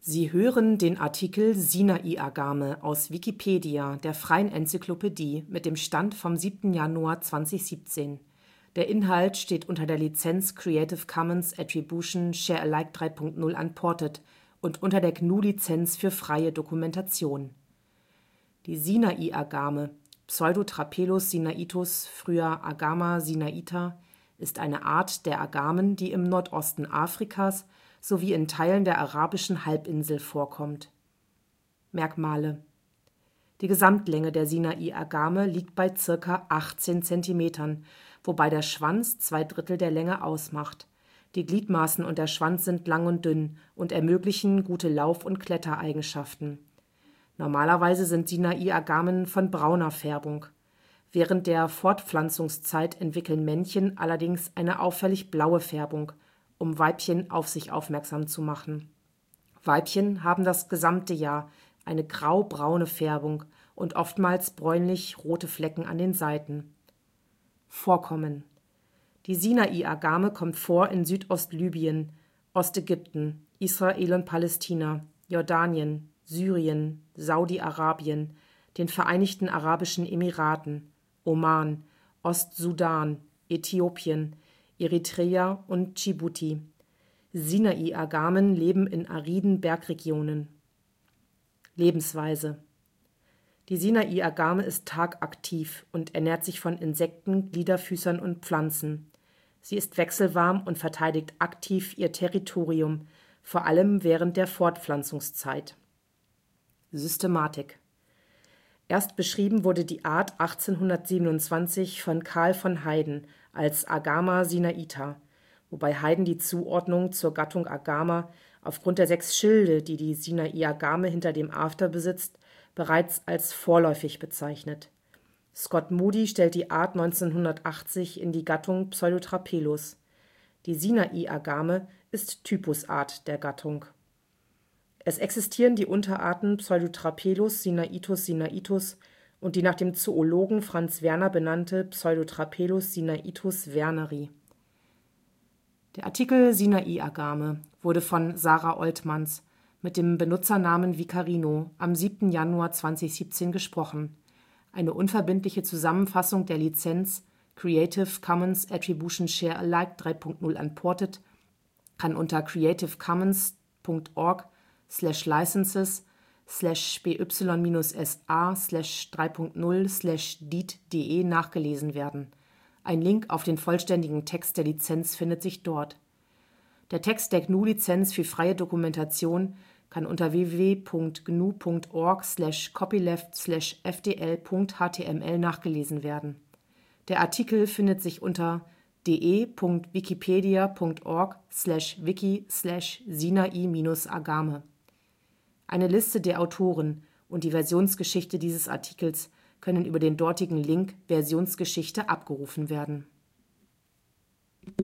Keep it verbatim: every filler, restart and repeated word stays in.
Sie hören den Artikel Sinai-Agame, aus Wikipedia, der freien Enzyklopädie. Mit dem Stand vom siebten Januar zweitausendsiebzehn. Der Inhalt steht unter der Lizenz Creative Commons Attribution Share Alike drei Punkt null Unported und unter der G N U Lizenz für freie Dokumentation. Die Sinai-Agame, Pseudotrapelus sinaitus, früher Agama sinaita, ist eine Art der Agamen, die im Nordosten Afrikas sowie in Teilen der arabischen Halbinsel vorkommt. Merkmale: Die Gesamtlänge der Sinai-Agame liegt bei ca. achtzehn Zentimetern, wobei der Schwanz zwei Drittel der Länge ausmacht. Die Gliedmaßen und der Schwanz sind lang und dünn und ermöglichen gute Lauf- und Klettereigenschaften. Normalerweise sind Sinai-Agamen von brauner Färbung. Während der Fortpflanzungszeit entwickeln Männchen allerdings eine auffällig blaue Färbung, um Weibchen auf sich aufmerksam zu machen. Weibchen haben das gesamte Jahr eine grau-braune Färbung und oftmals bräunlich-rote Flecken an den Seiten. Vorkommen: Die Sinai-Agame kommt vor in Südostlibyen, Ostägypten, Israel und Palästina, Jordanien, Syrien, Saudi-Arabien, den Vereinigten Arabischen Emiraten, Oman, Ostsudan, Äthiopien, Eritrea und Dschibuti. Sinai-Agamen leben in ariden Bergregionen. Lebensweise: Die Sinai-Agame ist tagaktiv und ernährt sich von Insekten, Gliederfüßern und Pflanzen. Sie ist wechselwarm und verteidigt aktiv ihr Territorium, vor allem während der Fortpflanzungszeit. Systematik: Erst beschrieben wurde die Art achtzehnhundertsiebenundzwanzig von Carl von Heyden als Agama sinaita, wobei Heyden die Zuordnung zur Gattung Agama aufgrund der sechs Schilde, die die Sinai-Agame hinter dem After besitzt, bereits als vorläufig bezeichnet. Scott Moody stellt die Art neunzehnhundertachtzig in die Gattung Pseudotrapelus. Die Sinai-Agame ist Typusart der Gattung. Es existieren die Unterarten Pseudotrapelus sinaitus sinaitus und die nach dem Zoologen Franz Werner benannte Pseudotrapelus sinaitus werneri. Der Artikel Sinai-Agame wurde von Sarah Oltmanns mit dem Benutzernamen Vicarino am siebten Januar zweitausendsiebzehn gesprochen. Eine unverbindliche Zusammenfassung der Lizenz Creative Commons Attribution Share Alike drei Punkt null Unported kann unter creative commons punkt org slash licenses slash b y minus s a slash drei Punkt null slash d i t punkt d e nachgelesen werden. Ein Link auf den vollständigen Text der Lizenz findet sich dort. Der Text der G N U-Lizenz für freie Dokumentation kann unter w w w punkt g n u punkt org slash copyleft slash f d l punkt h t m l nachgelesen werden. Der Artikel findet sich unter d e punkt wikipedia punkt org slash wiki slash sinai-agame. Eine Liste der Autoren und die Versionsgeschichte dieses Artikels können über den dortigen Link Versionsgeschichte abgerufen werden